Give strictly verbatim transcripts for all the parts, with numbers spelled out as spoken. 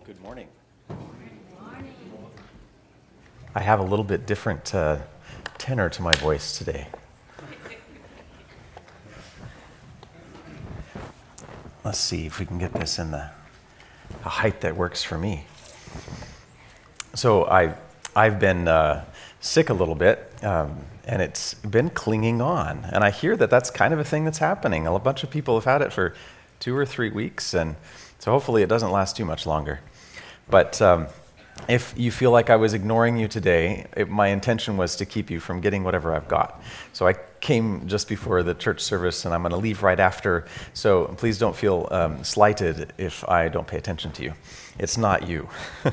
Good morning. I have a little bit different uh, tenor to my voice today. Let's see if we can get this in the a height that works for me. So I, I've been uh, sick a little bit, um, and it's been clinging on. And I hear that that's kind of a thing that's happening. A bunch of people have had it for two or three weeks, and so hopefully it doesn't last too much longer. But um, if you feel like I was ignoring you today, it, my intention was to keep you from getting whatever I've got. So I came just before the church service, and I'm going to leave right after. So please don't feel um, slighted if I don't pay attention to you. It's not you.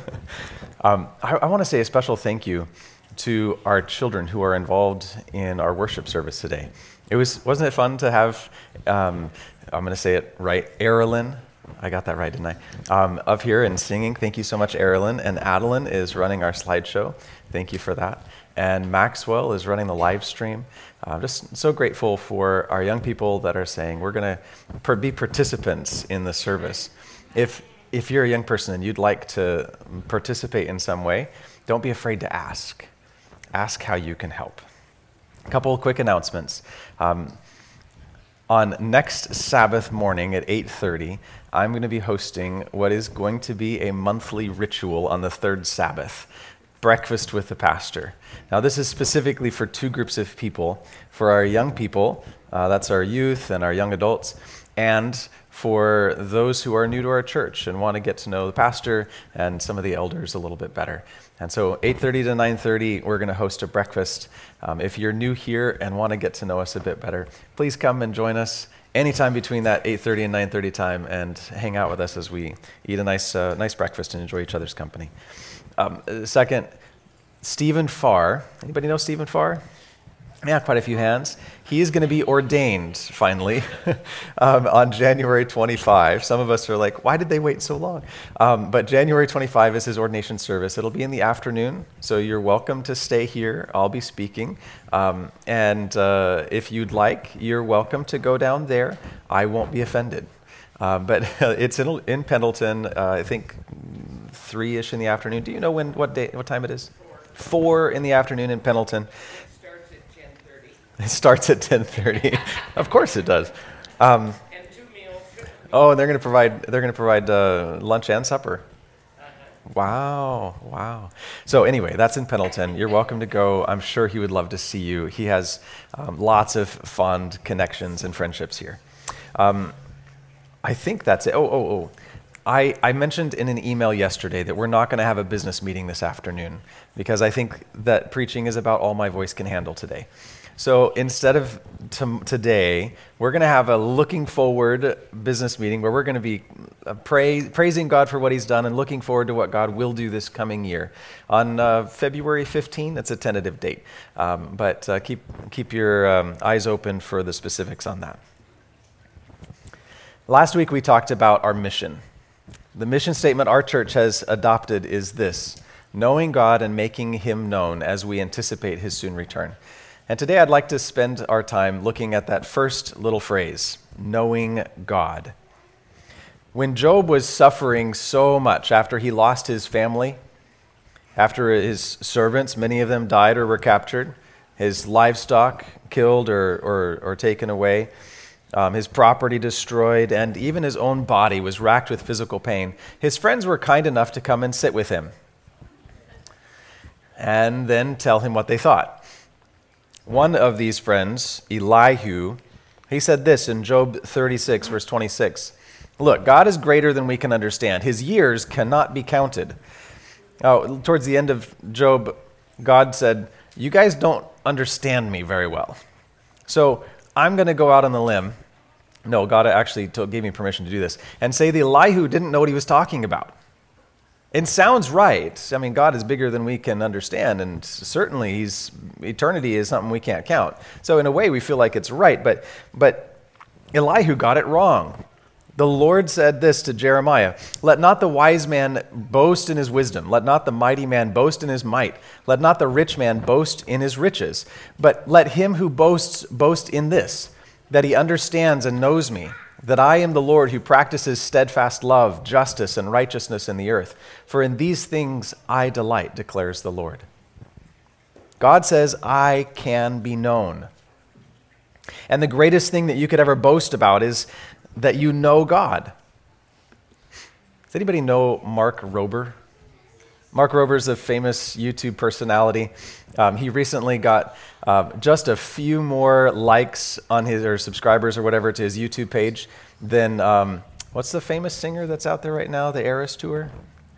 um, I, I want to say a special thank you to our children who are involved in our worship service today. It was, wasn't it fun to have, um, I'm going to say it right, Erilyn, I got that right, didn't I? Um, up here and singing. Thank you so much, Erilyn. And Adeline is running our slideshow. Thank you for that. And Maxwell is running the live stream. I'm just so grateful for our young people that are saying we're going to be participants in the service. If if you're a young person and you'd like to participate in some way, don't be afraid to ask. Ask how you can help. A couple of quick announcements. Um, On next Sabbath morning at eight thirty, I'm going to be hosting what is going to be a monthly ritual on the third Sabbath, breakfast with the pastor. Now, this is specifically for two groups of people. For our young people, uh, that's our youth and our young adults, and for those who are new to our church and want to get to know the pastor and some of the elders a little bit better. And so eight thirty to nine thirty, we're going to host a breakfast. Um, if you're new here and want to get to know us a bit better, please come and join us anytime between that eight thirty and nine thirty time and hang out with us as we eat a nice uh, nice breakfast and enjoy each other's company. Um, second, Stephen Farr. Anybody know Stephen Farr? Yeah, quite a few hands. He is going to be ordained, finally, um, on January twenty-fifth. Some of us are like, why did they wait so long? Um, but January twenty-fifth is his ordination service. It'll be in the afternoon, so you're welcome to stay here. I'll be speaking. Um, and uh, if you'd like, you're welcome to go down there. I won't be offended. Uh, but it's in, in Pendleton, uh, I think three-ish in the afternoon. Do you know when what day, what time it is? Four in the afternoon in Pendleton. It starts at ten thirty. Of course it does. Um, and two meals. Oh, and they're going to provide they're going to provide uh, lunch and supper. Uh-huh. Wow, wow. So anyway, that's in Pendleton. You're welcome to go. I'm sure he would love to see you. He has um, lots of fond connections and friendships here. Um, I think that's it. Oh, oh, oh. I, I mentioned in an email yesterday that we're not going to have a business meeting this afternoon because I think that preaching is about all my voice can handle today. So instead of t- today, we're going to have a looking forward business meeting where we're going to be uh, pray- praising God for what he's done and looking forward to what God will do this coming year. On uh, February fifteenth, that's a tentative date. Um, but uh, keep, keep your um, eyes open for the specifics on that. Last week we talked about our mission. The mission statement our church has adopted is this: knowing God and making him known as we anticipate his soon return. And today I'd like to spend our time looking at that first little phrase, knowing God. When Job was suffering so much after he lost his family, after his servants, many of them died or were captured, his livestock killed or, or, or taken away, um, his property destroyed, and even his own body was racked with physical pain, his friends were kind enough to come and sit with him and then tell him what they thought. One of these friends, Elihu, he said this in Job thirty-six, verse twenty-six. Look, God is greater than we can understand. His years cannot be counted. Oh, towards the end of Job, God said, you guys don't understand me very well. So I'm going to go out on the limb. No, God actually told, gave me permission to do this. And say the Elihu didn't know what he was talking about. It sounds right. I mean, God is bigger than we can understand, and certainly he's, eternity is something we can't count. So in a way, we feel like it's right, but, but Elihu got it wrong. The Lord said this to Jeremiah: let not the wise man boast in his wisdom. Let not the mighty man boast in his might. Let not the rich man boast in his riches. But let him who boasts boast in this, that he understands and knows me, that I am the Lord who practices steadfast love, justice, and righteousness in the earth. For in these things I delight, declares the Lord. God says, I can be known. And the greatest thing that you could ever boast about is that you know God. Does anybody know Mark Rober? Mark Rober is a famous YouTube personality. Um, he recently got uh, just a few more likes on his, or subscribers or whatever, to his YouTube page than, um, what's the famous singer that's out there right now, the Eras Tour?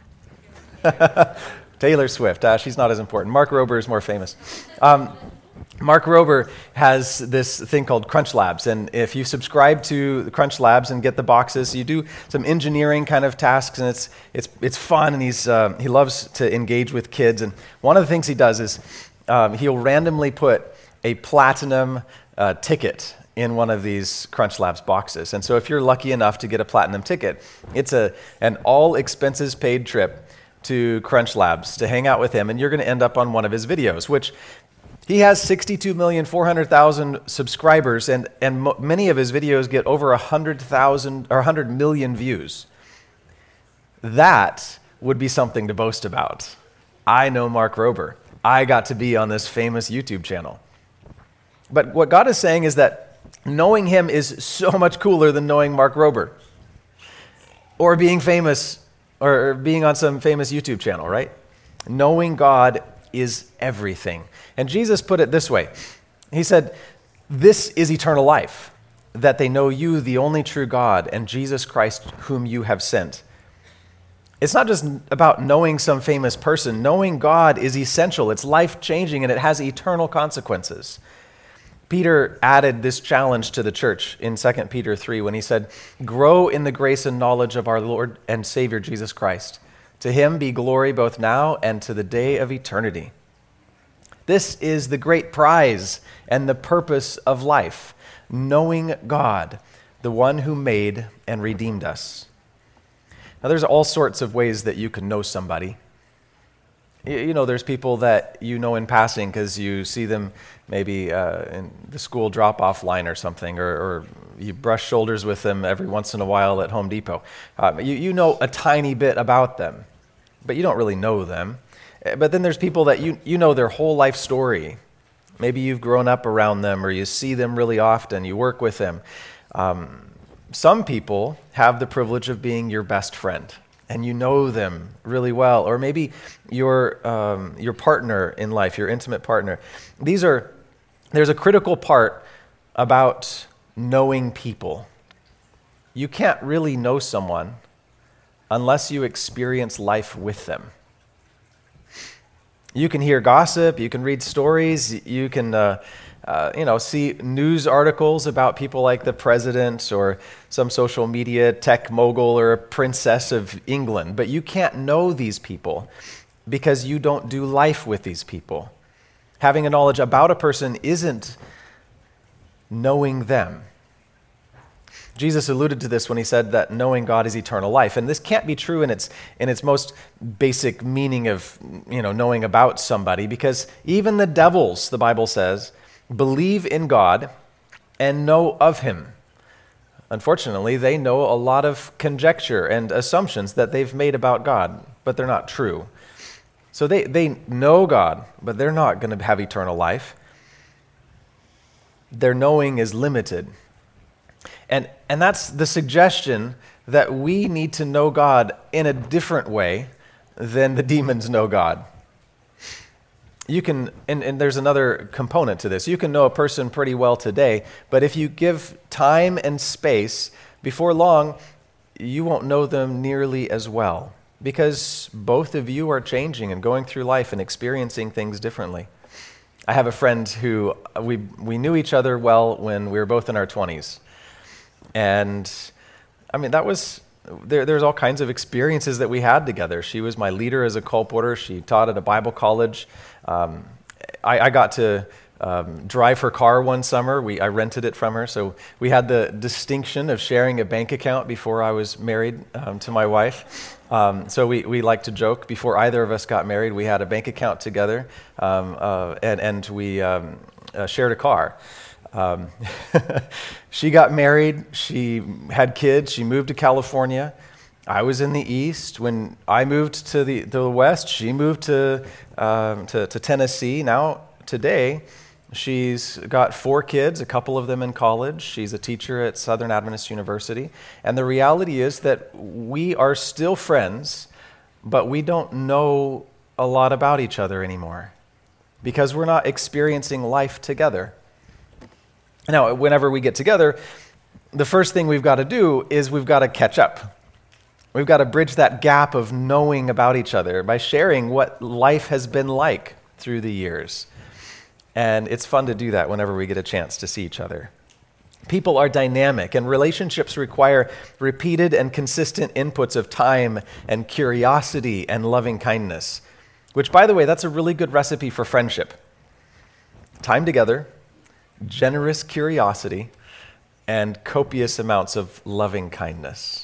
Taylor Swift. Uh, she's not as important. Mark Rober is more famous. Um, Mark Rober has this thing called Crunch Labs, and if you subscribe to the Crunch Labs and get the boxes, you do some engineering kind of tasks, and it's it's it's fun, and he's uh, he loves to engage with kids. And one of the things he does is um, he'll randomly put a platinum uh, ticket in one of these Crunch Labs boxes. And so if you're lucky enough to get a platinum ticket, it's a an all expenses paid trip to Crunch Labs to hang out with him, and you're going to end up on one of his videos, which he has sixty-two million four hundred thousand subscribers, and, and mo- many of his videos get over one hundred thousand or one hundred million views. That would be something to boast about. I know Mark Rober. I got to be on this famous YouTube channel. But what God is saying is that knowing him is so much cooler than knowing Mark Rober or being famous or being on some famous YouTube channel, right? Knowing God is everything. And Jesus put it this way. He said, this is eternal life, that they know you, the only true God, and Jesus Christ, whom you have sent. It's not just about knowing some famous person. Knowing God is essential. It's life-changing, and it has eternal consequences. Peter added this challenge to the church in Second Peter three when he said, grow in the grace and knowledge of our Lord and Savior Jesus Christ. To him be glory both now and to the day of eternity. This is the great prize and the purpose of life, knowing God, the one who made and redeemed us. Now, there's all sorts of ways that you can know somebody. You know, there's people that you know in passing because you see them maybe uh, in the school drop-off line or something, or, or you brush shoulders with them every once in a while at Home Depot. Uh, you, you know a tiny bit about them, but you don't really know them. But then there's people that you you know their whole life story. Maybe you've grown up around them, or you see them really often, you work with them. Um, some people have the privilege of being your best friend, and you know them really well, or maybe your um, your partner in life, your intimate partner. These are there's a critical part about knowing people. You can't really know someone unless you experience life with them. You can hear gossip, you can read stories, you can uh, uh, you know, see news articles about people like the president or some social media tech mogul or a princess of England, but you can't know these people because you don't do life with these people. Having a knowledge about a person isn't knowing them. Jesus alluded to this when he said that knowing God is eternal life. And this can't be true in its in its most basic meaning of, you know, knowing about somebody, because even the devils, the Bible says, believe in God and know of him. Unfortunately, they know a lot of conjecture and assumptions that they've made about God, but they're not true. So they, they know God, but they're not going to have eternal life. Their knowing is limited. And and that's the suggestion that we need to know God in a different way than the demons know God. You can, and, and there's another component to this. You can know a person pretty well today, but if you give time and space, before long, you won't know them nearly as well, because both of you are changing and going through life and experiencing things differently. I have a friend who we we knew each other well when we were both in our twenties. And I mean, that was, there, there's all kinds of experiences that we had together. She was my leader as a colporteur. She taught at a Bible college. Um, I, I got to um, drive her car one summer. We I rented it from her. So we had the distinction of sharing a bank account before I was married um, to my wife. Um, so we, we like to joke, before either of us got married, we had a bank account together, um, uh, and, and we um, uh, shared a car. Um, she got married, she had kids, she moved to California. I was in the East. When I moved to the, to the West, she moved to, um, to, to Tennessee. Now, today, she's got four kids, a couple of them in college. She's a teacher at Southern Adventist University. And the reality is that we are still friends, but we don't know a lot about each other anymore because we're not experiencing life together. Now, whenever we get together, the first thing we've got to do is we've got to catch up. We've got to bridge that gap of knowing about each other by sharing what life has been like through the years. And it's fun to do that whenever we get a chance to see each other. People are dynamic, and relationships require repeated and consistent inputs of time and curiosity and loving kindness, which, by the way, that's a really good recipe for friendship. Time together, generous curiosity, and copious amounts of loving kindness.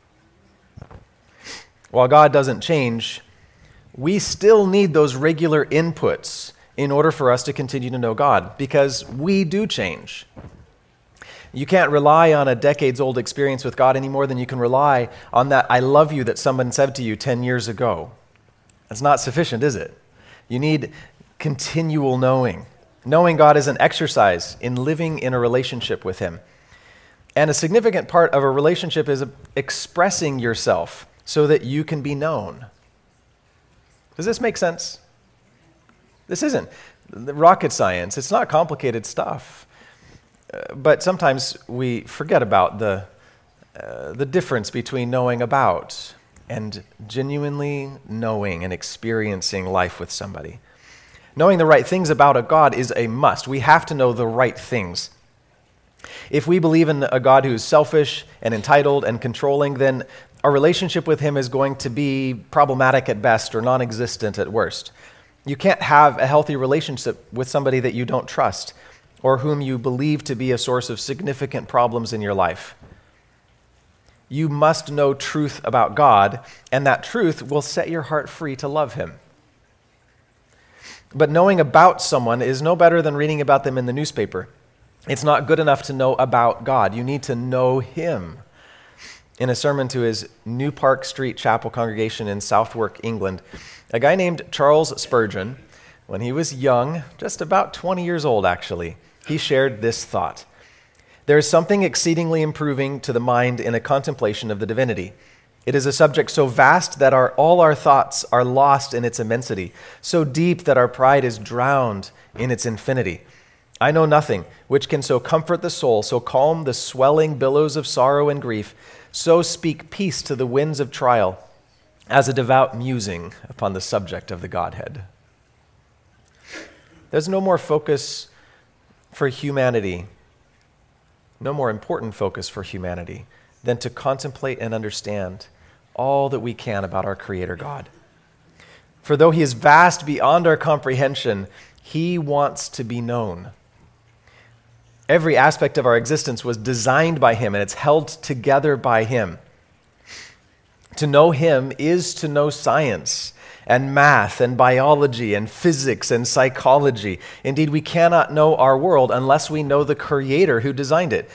While God doesn't change, we still need those regular inputs in order for us to continue to know God, because we do change. You can't rely on a decades-old experience with God any more than you can rely on that I love you that someone said to you ten years ago. That's not sufficient, is it? You need continual knowing. Knowing God is an exercise in living in a relationship with Him. And a significant part of a relationship is expressing yourself so that you can be known. Does this make sense? This isn't rocket science. It's not complicated stuff. Uh, but sometimes we forget about the, uh, the difference between knowing about and genuinely knowing and experiencing life with somebody. Knowing the right things about a God is a must. We have to know the right things. If we believe in a God who's selfish and entitled and controlling, then our relationship with Him is going to be problematic at best or non-existent at worst. You can't have a healthy relationship with somebody that you don't trust or whom you believe to be a source of significant problems in your life. You must know truth about God, and that truth will set your heart free to love Him. But knowing about someone is no better than reading about them in the newspaper. It's not good enough to know about God. You need to know Him. In a sermon to his New Park Street Chapel congregation in Southwark, England, a guy named Charles Spurgeon, when he was young, just about twenty years old actually, he shared this thought. There is something exceedingly improving to the mind in a contemplation of the divinity. It is a subject so vast that our, all our thoughts are lost in its immensity, so deep that our pride is drowned in its infinity. I know nothing which can so comfort the soul, so calm the swelling billows of sorrow and grief, so speak peace to the winds of trial, as a devout musing upon the subject of the Godhead. There's no more focus for humanity, no more important focus for humanity than to contemplate and understand all that we can about our Creator God. For though He is vast beyond our comprehension, He wants to be known. Every aspect of our existence was designed by Him, and it's held together by Him. To know Him is to know science and math and biology and physics and psychology. Indeed, we cannot know our world unless we know the Creator who designed it.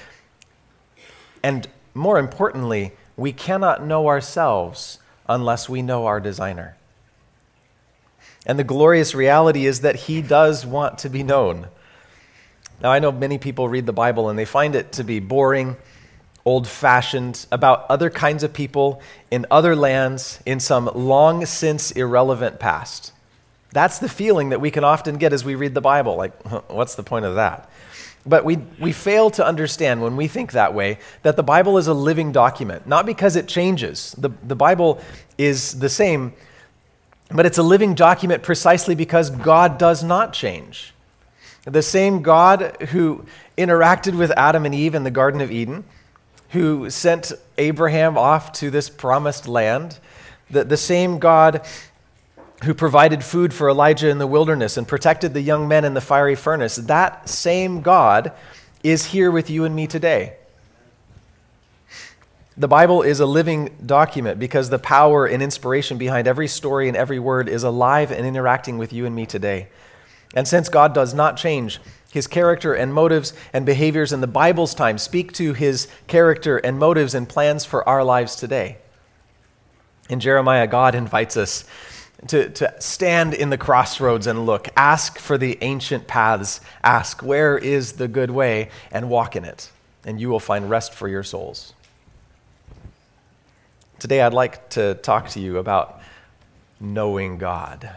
And more importantly, we cannot know ourselves unless we know our designer. And the glorious reality is that He does want to be known. Now, I know many people read the Bible and they find it to be boring, old-fashioned, about other kinds of people in other lands in some long since irrelevant past. That's the feeling that we can often get as we read the Bible. Like, what's the point of that? But we we fail to understand when we think that way that the Bible is a living document, not because it changes. The, the Bible is the same, but it's a living document precisely because God does not change. The same God who interacted with Adam and Eve in the Garden of Eden, who sent Abraham off to this promised land, the, the same God who provided food for Elijah in the wilderness and protected the young men in the fiery furnace, that same God is here with you and me today. The Bible is a living document because the power and inspiration behind every story and every word is alive and interacting with you and me today. And since God does not change, his character and motives and behaviors in the Bible's time speak to his character and motives and plans for our lives today. In Jeremiah, God invites us to, to stand in the crossroads and look. Ask for the ancient paths. Ask, where is the good way, and walk in it, and you will find rest for your souls. Today, I'd like to talk to you about knowing God.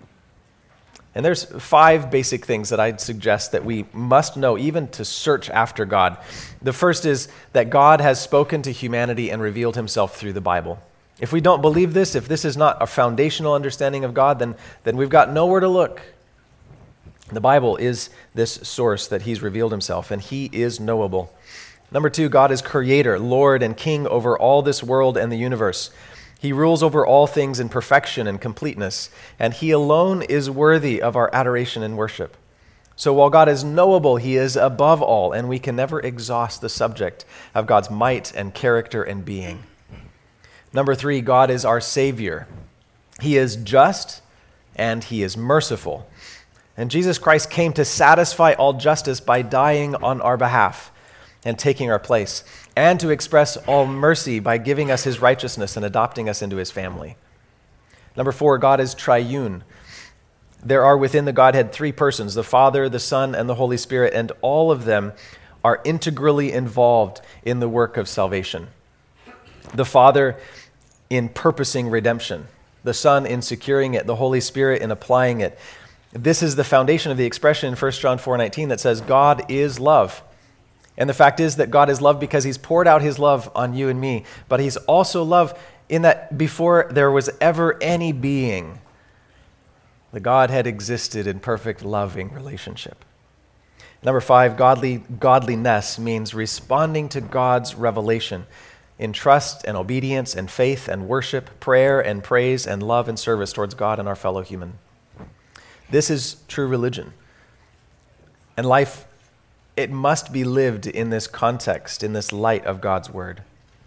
And there's five basic things that I'd suggest that we must know, even to search after God. The first is that God has spoken to humanity and revealed himself through the Bible. If we don't believe this, if this is not a foundational understanding of God, then, then we've got nowhere to look. The Bible is this source that he's revealed himself, and he is knowable. Number two, God is creator, Lord, and king over all this world and the universe. He rules over all things in perfection and completeness, and he alone is worthy of our adoration and worship. So while God is knowable, he is above all, and we can never exhaust the subject of God's might and character and being. Number three, God is our Savior. He is just and he is merciful. And Jesus Christ came to satisfy all justice by dying on our behalf and taking our place, and to express all mercy by giving us his righteousness and adopting us into his family. Number four, God is triune. There are within the Godhead three persons, the Father, the Son, and the Holy Spirit, and all of them are integrally involved in the work of salvation. The Father in purposing redemption, the Son in securing it, the Holy Spirit in applying it. This is the foundation of the expression in First John four nineteen that says, God is love. And the fact is that God is love because he's poured out his love on you and me, but he's also love in that before there was ever any being, the Godhead existed in perfect loving relationship. Number five, godly godliness means responding to God's revelation in trust and obedience and faith and worship, prayer and praise and love and service towards God and our fellow human. This is true religion. And life, it must be lived in this context, in this light of God's word.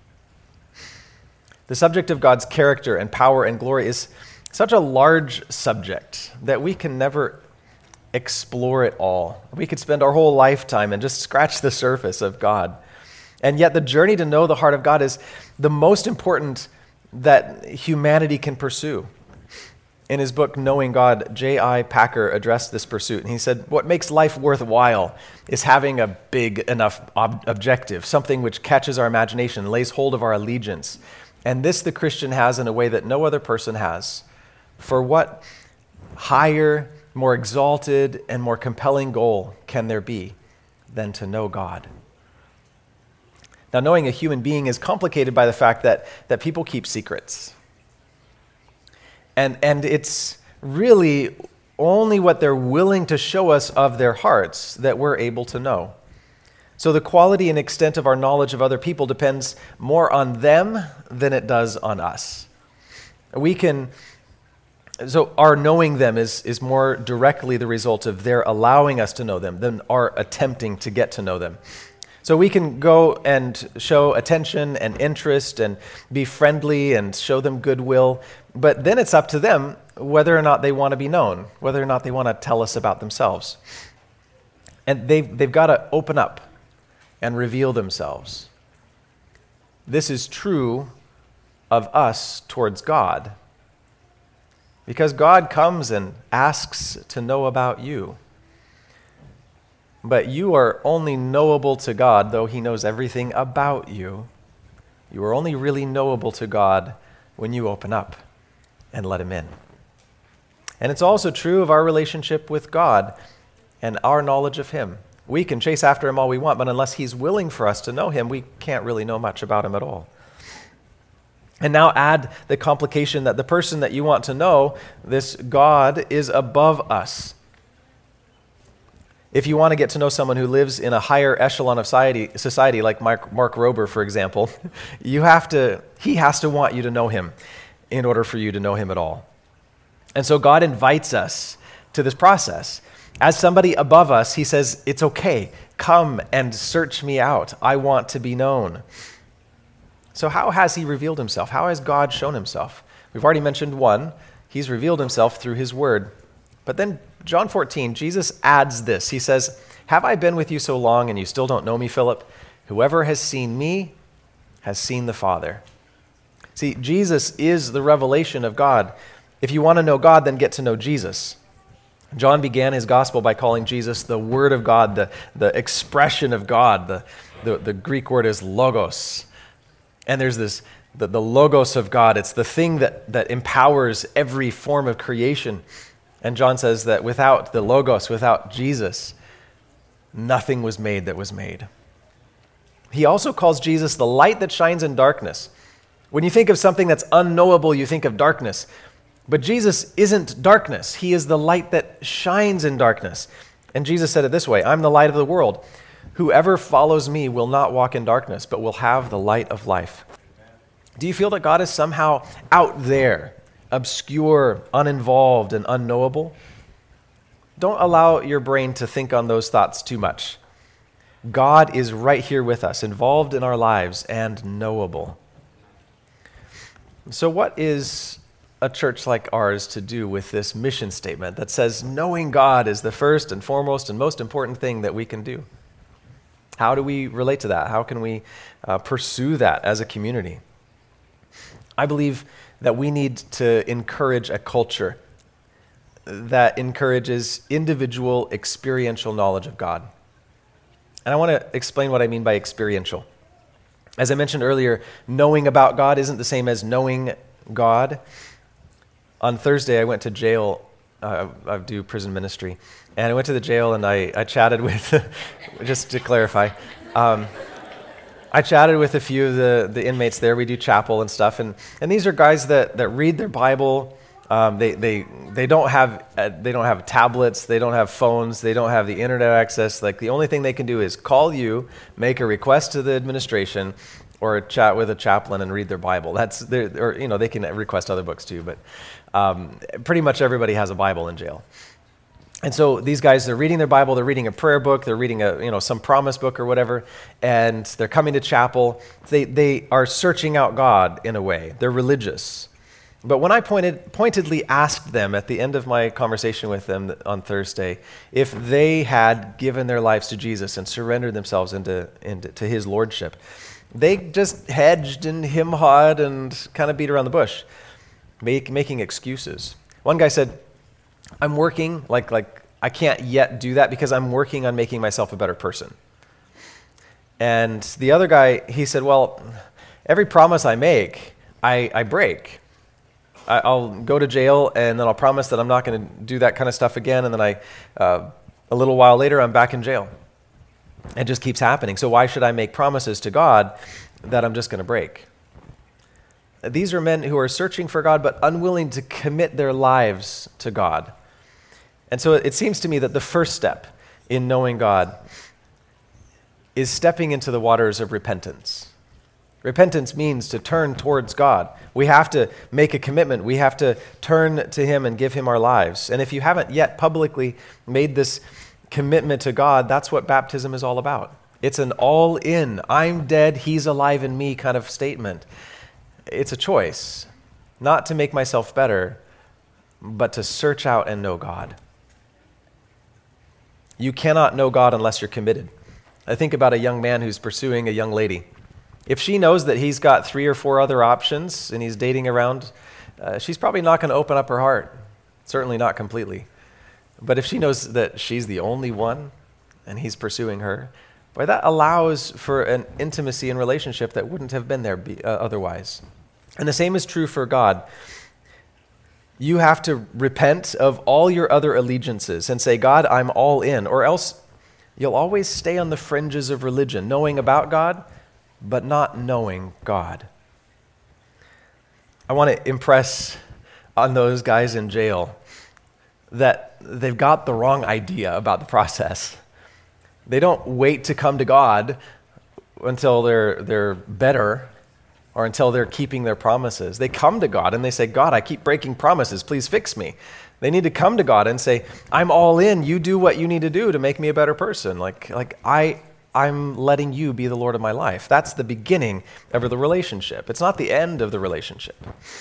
The subject of God's character and power and glory is such a large subject that we can never explore it all. We could spend our whole lifetime and just scratch the surface of God. And yet the journey to know the heart of God is the most important that humanity can pursue. In his book, Knowing God, J I Packer addressed this pursuit. And he said, what makes life worthwhile is having a big enough ob- objective, something which catches our imagination, lays hold of our allegiance. And this the Christian has in a way that no other person has. For what higher, more exalted, and more compelling goal can there be than to know God? Now, knowing a human being is complicated by the fact that, that people keep secrets. And, and it's really only what they're willing to show us of their hearts that we're able to know. So the quality and extent of our knowledge of other people depends more on them than it does on us. We can, so our knowing them is, is more directly the result of their allowing us to know them than our attempting to get to know them. So we can go and show attention and interest and be friendly and show them goodwill, but then it's up to them whether or not they want to be known, whether or not they want to tell us about themselves. And they've, they've got to open up and reveal themselves. This is true of us towards God, because God comes and asks to know about you. But you are only knowable to God, though he knows everything about you. You are only really knowable to God when you open up and let him in. And it's also true of our relationship with God and our knowledge of him. We can chase after him all we want, but unless he's willing for us to know him, we can't really know much about him at all. And now add the complication that the person that you want to know, this God, is above us. If you want to get to know someone who lives in a higher echelon of society, society like Mark, Mark Rober, for example, you have to, he has to want you to know him in order for you to know him at all. And so God invites us to this process. As somebody above us, he says, it's okay. Come and search me out. I want to be known. So how has he revealed himself? How has God shown himself? We've already mentioned one. He's revealed himself through his word. But then John fourteen, Jesus adds this. He says, Have I been with you so long and you still don't know me, Philip? Whoever has seen me has seen the Father. See, Jesus is the revelation of God. If you want to know God, then get to know Jesus. John began his gospel by calling Jesus the Word of God, the, the expression of God. The, the, the Greek word is logos. And there's this, the, the logos of God. It's the thing that, that empowers every form of creation. And John says that without the logos, without Jesus, nothing was made that was made. He also calls Jesus the light that shines in darkness. When you think of something that's unknowable, you think of darkness. But Jesus isn't darkness. He is the light that shines in darkness. And Jesus said it this way, I'm the light of the world. Whoever follows me will not walk in darkness, but will have the light of life. Do you feel that God is somehow out there, obscure, uninvolved, and unknowable? Don't allow your brain to think on those thoughts too much. God is right here with us, involved in our lives, and knowable. So what is a church like ours to do with this mission statement that says knowing God is the first and foremost and most important thing that we can do? How do we relate to that? How can we uh, pursue that as a community? I believe that we need to encourage a culture that encourages individual experiential knowledge of God. And I want to explain what I mean by experiential. As I mentioned earlier, knowing about God isn't the same as knowing God. On Thursday, I went to jail. Uh, I do prison ministry. And I went to the jail and I, I chatted with, just to clarify, um, I chatted with a few of the, the inmates there. We do chapel and stuff. And, and these are guys that, that read their Bible. Um, they, they, they, don't have, uh, they don't have tablets. They don't have phones. They don't have the internet access. Like the only thing they can do is call you, make a request to the administration, or chat with a chaplain and read their Bible. That's or you know they can request other books too, but um, pretty much everybody has a Bible in jail. And so these guys, they're reading their Bible, they're reading a prayer book, they're reading a you know some promise book or whatever, and they're coming to chapel. They they are searching out God in a way. They're religious. But when I pointed pointedly asked them at the end of my conversation with them on Thursday if they had given their lives to Jesus and surrendered themselves into, into to his lordship, they just hedged and hem-hawed and kind of beat around the bush, make, making excuses. One guy said, I'm working, like, like I can't yet do that because I'm working on making myself a better person. And the other guy, he said, well, every promise I make, I, I break. I, I'll go to jail and then I'll promise that I'm not going to do that kind of stuff again. And then I, uh, a little while later, I'm back in jail. It just keeps happening. So why should I make promises to God that I'm just going to break? These are men who are searching for God but unwilling to commit their lives to God. And so it seems to me that the first step in knowing God is stepping into the waters of repentance. Repentance means to turn towards God. We have to make a commitment. We have to turn to him and give him our lives. And if you haven't yet publicly made this commitment to God, that's what baptism is all about. It's an all-in, I'm dead, he's alive in me kind of statement. It's a choice, not to make myself better, but to search out and know God. You cannot know God unless you're committed. I think about a young man who's pursuing a young lady. If she knows that he's got three or four other options and he's dating around, uh, she's probably not going to open up her heart, certainly not completely. But if she knows that she's the only one and he's pursuing her, boy, that allows for an intimacy and relationship that wouldn't have been there be, uh, otherwise. And the same is true for God. You have to repent of all your other allegiances and say, God, I'm all in, or else you'll always stay on the fringes of religion, knowing about God, but not knowing God. I want to impress on those guys in jail that they've got the wrong idea about the process. They don't wait to come to God until they're they're better or until they're keeping their promises. They come to God and they say, God, I keep breaking promises. Please fix me. They need to come to God and say, I'm all in. You do what you need to do to make me a better person. Like, like I, I'm letting you be the Lord of my life. That's the beginning of the relationship. It's not the end of the relationship.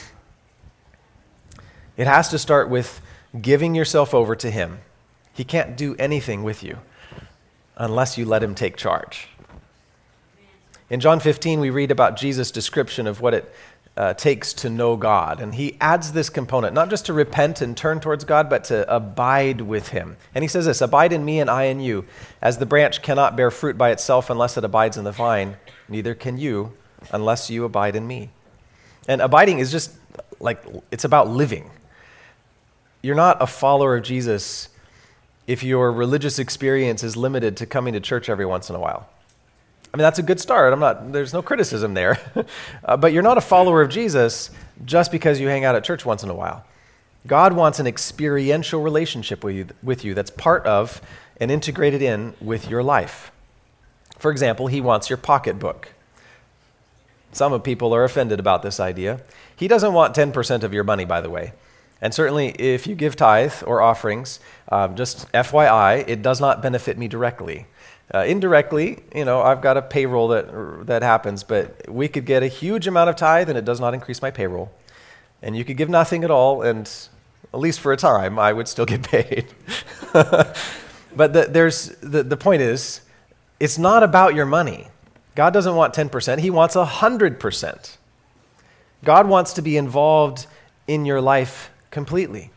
It has to start with giving yourself over to him. He can't do anything with you. unless you let him take charge. In John fifteen, we read about Jesus' description of what it uh, takes to know God. And he adds this component, not just to repent and turn towards God, but to abide with him. And he says this, abide in me and I in you. As the branch cannot bear fruit by itself unless it abides in the vine, neither can you unless you abide in me. And abiding is just like, it's about living. You're not a follower of Jesus if your religious experience is limited to coming to church every once in a while. I mean, that's a good start. I'm not, there's no criticism there. uh, but you're not a follower of Jesus just because you hang out at church once in a while. God wants an experiential relationship with you, with you that's part of and integrated in with your life. For example, he wants your pocketbook. Some of people are offended about this idea. He doesn't want ten percent of your money, by the way. And certainly if you give tithe or offerings, um, just F Y I, it does not benefit me directly. Uh, indirectly, you know, I've got a payroll that that happens, but we could get a huge amount of tithe and it does not increase my payroll. And you could give nothing at all, and at least for a time, I would still get paid. But the, there's the, the point is, it's not about your money. God doesn't want ten percent. He wants one hundred percent. God wants to be involved in your life completely.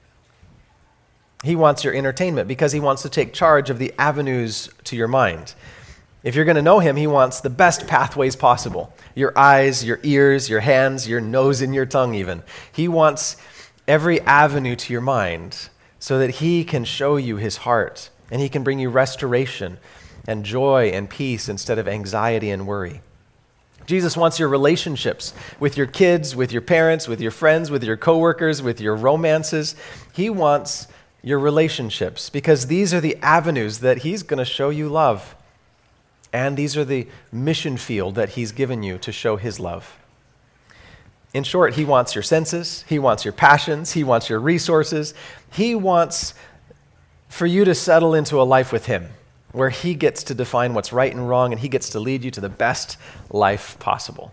He wants your entertainment because he wants to take charge of the avenues to your mind. If you're going to know him, he wants the best pathways possible. Your eyes, your ears, your hands, your nose, and your tongue even. He wants every avenue to your mind so that he can show you his heart and he can bring you restoration and joy and peace instead of anxiety and worry. Jesus wants your relationships with your kids, with your parents, with your friends, with your coworkers, with your romances. He wants your relationships, because these are the avenues that he's going to show you love. And these are the mission field that he's given you to show his love. In short, he wants your senses, he wants your passions, he wants your resources. He wants for you to settle into a life with him, where he gets to define what's right and wrong, and he gets to lead you to the best life possible.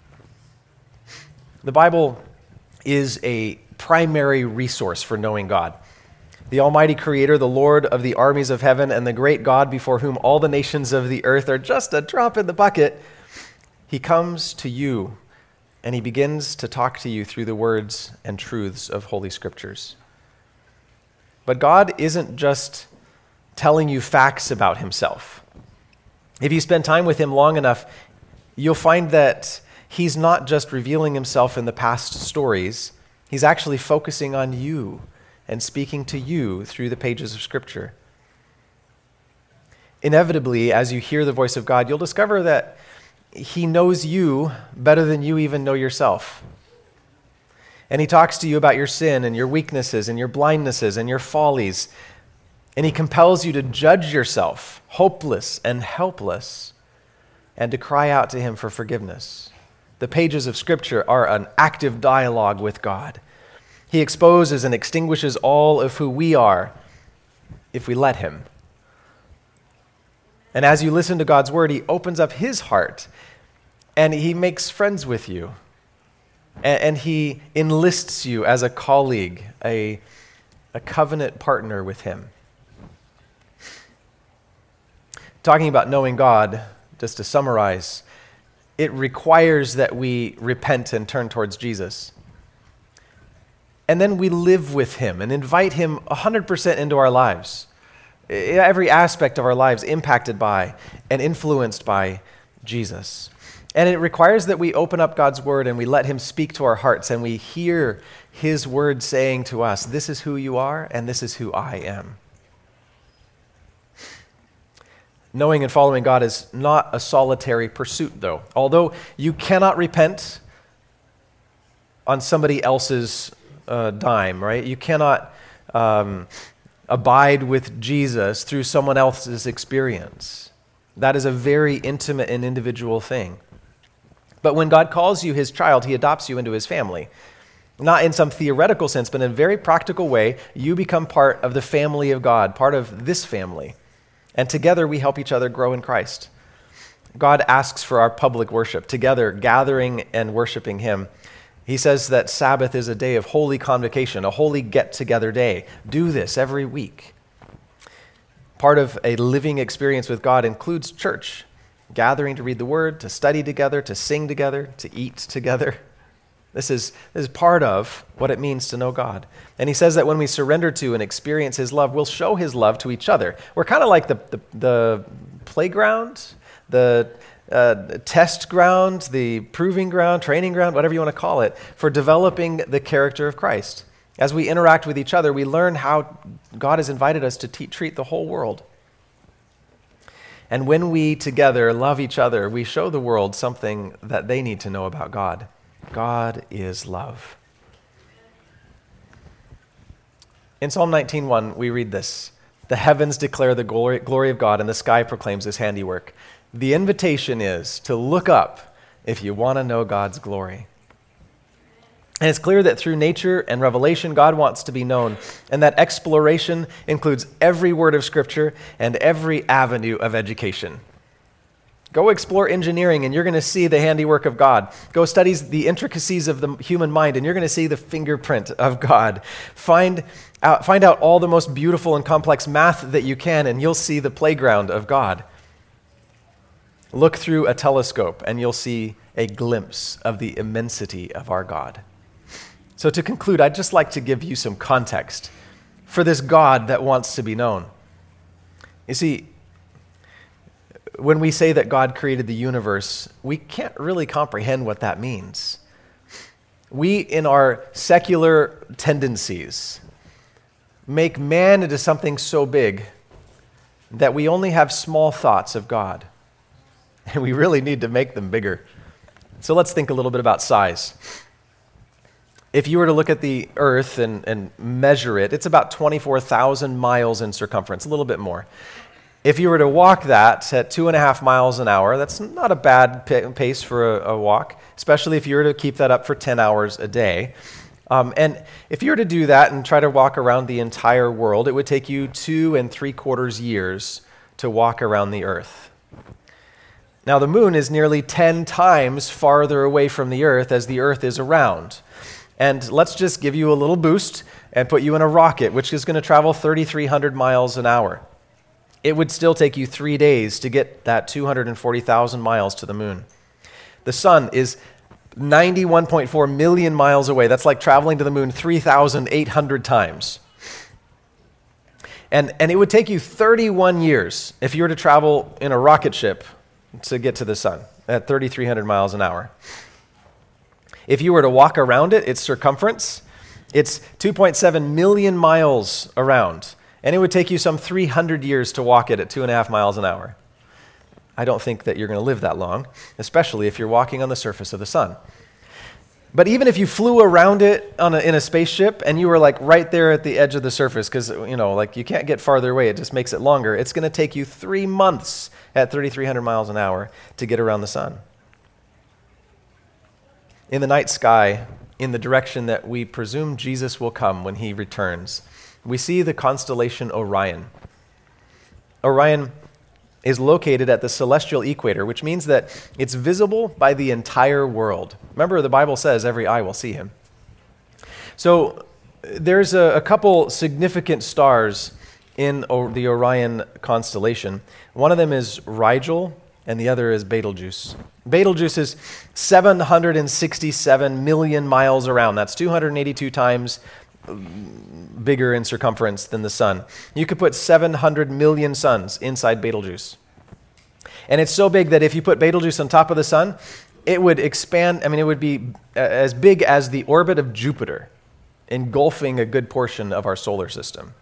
The Bible is a primary resource for knowing God. The Almighty Creator, the Lord of the armies of heaven, and the great God before whom all the nations of the earth are just a drop in the bucket, he comes to you and he begins to talk to you through the words and truths of Holy Scriptures. But God isn't just telling you facts about himself. If you spend time with him long enough, you'll find that he's not just revealing himself in the past stories, he's actually focusing on you and speaking to you through the pages of Scripture. Inevitably, as you hear the voice of God, you'll discover that he knows you better than you even know yourself. And he talks to you about your sin and your weaknesses and your blindnesses and your follies. And he compels you to judge yourself, hopeless and helpless, and to cry out to him for forgiveness. The pages of Scripture are an active dialogue with God. He exposes and extinguishes all of who we are if we let him. And as you listen to God's word, he opens up his heart and he makes friends with you. And, and he enlists you as a colleague, a, a covenant partner with him. Talking about knowing God, just to summarize, it requires that we repent and turn towards Jesus. And then we live with him and invite him one hundred percent into our lives. Every aspect of our lives impacted by and influenced by Jesus. And it requires that we open up God's word and we let him speak to our hearts and we hear his word saying to us, this is who you are and this is who I am. Knowing and following God is not a solitary pursuit, though. Although you cannot repent on somebody else's uh, dime, right? You cannot um, abide with Jesus through someone else's experience. That is a very intimate and individual thing. But when God calls you his child, he adopts you into his family. Not in some theoretical sense, but in a very practical way, you become part of the family of God, part of this family. And together we help each other grow in Christ. God asks for our public worship, together gathering and worshiping him. He says that Sabbath is a day of holy convocation, a holy get-together day. Do this every week. Part of a living experience with God includes church, gathering to read the Word, to study together, to sing together, to eat together. This is, this is part of what it means to know God. And he says that when we surrender to and experience his love, we'll show his love to each other. We're kind of like the, the, the playground, the uh, test ground, the proving ground, training ground, whatever you want to call it, for developing the character of Christ. As we interact with each other, we learn how God has invited us to te- treat the whole world. And when we together love each other, we show the world something that they need to know about God. God is love. In Psalm nineteen one, we read this: "The heavens declare the glory, glory of God, and the sky proclaims his handiwork." The invitation is to look up if you want to know God's glory. And it's clear that through nature and revelation, God wants to be known, and that exploration includes every word of Scripture and every avenue of education. Go explore engineering, and you're going to see the handiwork of God. Go study the intricacies of the human mind, and you're going to see the fingerprint of God. Find out, find out all the most beautiful and complex math that you can, and you'll see the playground of God. Look through a telescope, and you'll see a glimpse of the immensity of our God. So to conclude, I'd just like to give you some context for this God that wants to be known. You see, when we say that God created the universe, we can't really comprehend what that means. We, in our secular tendencies, make man into something so big that we only have small thoughts of God. And we really need to make them bigger. So let's think a little bit about size. If you were to look at the earth and, and measure it, it's about twenty-four thousand miles in circumference, a little bit more. If you were to walk that at two and a half miles an hour, that's not a bad pace for a, a walk, especially if you were to keep that up for ten hours a day. Um, and if you were to do that and try to walk around the entire world, it would take you two and three quarters years to walk around the earth. Now, the moon is nearly ten times farther away from the earth as the earth is around. And let's just give you a little boost and put you in a rocket, which is going to travel thirty-three hundred miles an hour. It would still take you three days to get that two hundred forty thousand miles to the moon. The sun is ninety-one point four million miles away. That's like traveling to the moon three thousand eight hundred times. And, and it would take you thirty-one years if you were to travel in a rocket ship to get to the sun at thirty-three hundred miles an hour. If you were to walk around it, its circumference, it's two point seven million miles around. And it would take you some three hundred years to walk it at two and a half miles an hour. I don't think that you're going to live that long, especially if you're walking on the surface of the sun. But even if you flew around it on a, in a spaceship and you were like right there at the edge of the surface, because, you know, like you can't get farther away, it just makes it longer, it's going to take you three months at thirty-three hundred miles an hour to get around the sun. In the night sky, in the direction that we presume Jesus will come when he returns, we see the constellation Orion. Orion is located at the celestial equator, which means that it's visible by the entire world. Remember, the Bible says every eye will see him. So there's a, a couple significant stars in o- the Orion constellation. One of them is Rigel, and the other is Betelgeuse. Betelgeuse is seven hundred sixty-seven million miles around. That's two hundred eighty-two times bigger in circumference than the sun. You could put seven hundred million suns inside Betelgeuse. And it's so big that if you put Betelgeuse on top of the sun, it would expand, I mean, it would be as big as the orbit of Jupiter, engulfing a good portion of our solar system.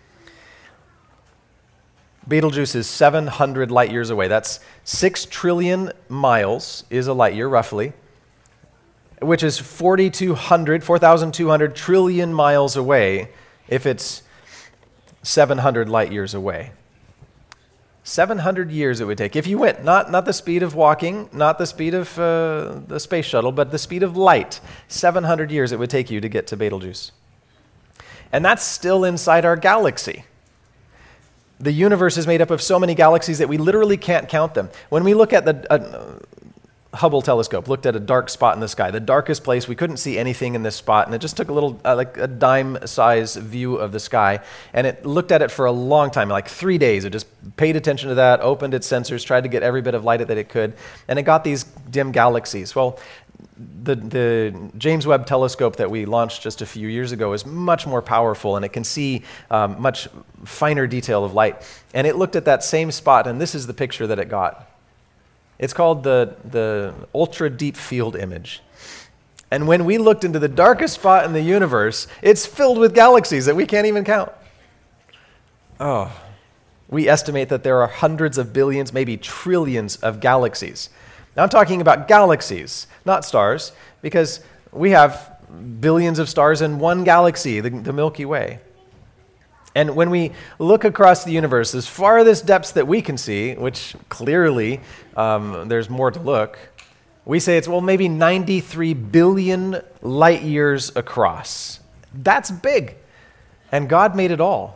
Betelgeuse is seven hundred light years away. That's six trillion miles is a light year, roughly, which is forty-two hundred, four thousand two hundred trillion miles away if it's seven hundred light years away. seven hundred years it would take. If you went, not, not the speed of walking, not the speed of uh, the space shuttle, but the speed of light, seven hundred years it would take you to get to Betelgeuse. And that's still inside our galaxy. The universe is made up of so many galaxies that we literally can't count them. When we look at the uh, Hubble telescope looked at a dark spot in the sky, the darkest place. We couldn't see anything in this spot, and it just took a little, uh, like a dime-size view of the sky, and it looked at it for a long time, like three days. It just paid attention to that, opened its sensors, tried to get every bit of light that it could, and it got these dim galaxies. Well, the, the James Webb telescope that we launched just a few years ago is much more powerful, and it can see um, much finer detail of light. And it looked at that same spot, and this is the picture that it got. It's called the, the Ultra Deep Field Image. And when we looked into the darkest spot in the universe, it's filled with galaxies that we can't even count. Oh, we estimate that there are hundreds of billions, maybe trillions of galaxies. Now I'm talking about galaxies, not stars, because we have billions of stars in one galaxy, the, the Milky Way. And when we look across the universe, as farthest depths that we can see, which clearly um, there's more to look, we say it's, well, maybe ninety-three billion light years across. That's big. And God made it all.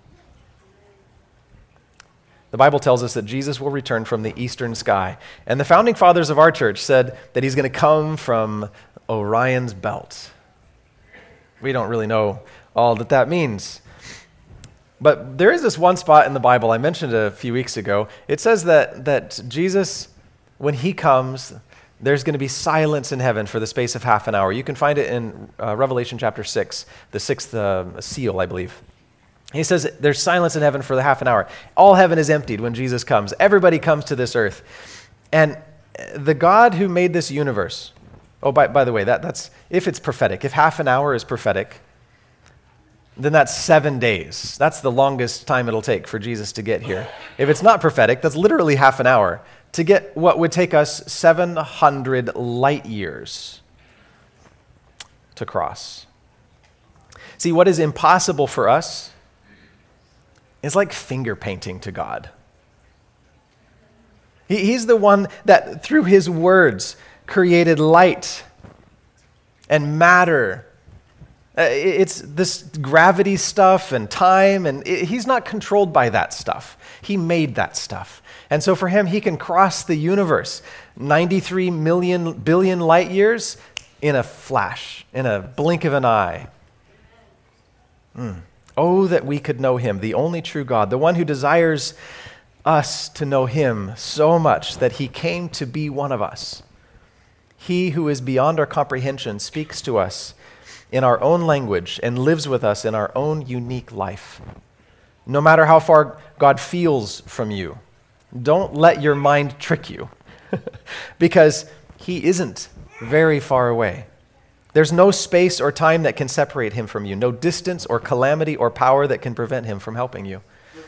The Bible tells us that Jesus will return from the eastern sky. And the founding fathers of our church said that he's going to come from Orion's belt. We don't really know all that that means. But there is this one spot in the Bible I mentioned a few weeks ago. It says that, that Jesus, when he comes, there's going to be silence in heaven for the space of half an hour. You can find it in uh, Revelation chapter six, the sixth uh, seal, I believe. He says there's silence in heaven for the half an hour. All heaven is emptied when Jesus comes. Everybody comes to this earth. And the God who made this universe, oh, by, by the way, that, that's if it's prophetic, if half an hour is prophetic, then that's seven days. That's the longest time it'll take for Jesus to get here. If it's not prophetic, that's literally half an hour to get what would take us seven hundred light years to cross. See, what is impossible for us is like finger painting to God. He, he's the one that, through his words, created light and matter. Uh, it's this gravity stuff and time, and it, he's not controlled by that stuff. He made that stuff. And so for him, he can cross the universe, ninety-three million billion light years, in a flash, in a blink of an eye. Mm. Oh, that we could know him, the only true God, the one who desires us to know him so much that he came to be one of us. He who is beyond our comprehension speaks to us in our own language and lives with us in our own unique life. No matter how far God feels from you, don't let your mind trick you because he isn't very far away. There's no space or time that can separate him from you, no distance or calamity or power that can prevent him from helping you.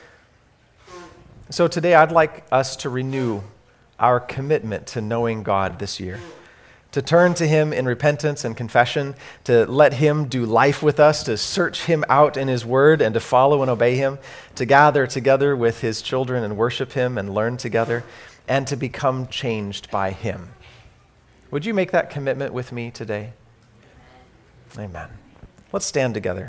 So today I'd like us to renew our commitment to knowing God this year, to turn to him in repentance and confession, to let him do life with us, to search him out in his word and to follow and obey him, to gather together with his children and worship him and learn together, and to become changed by him. Would you make that commitment with me today? Amen. Let's stand together.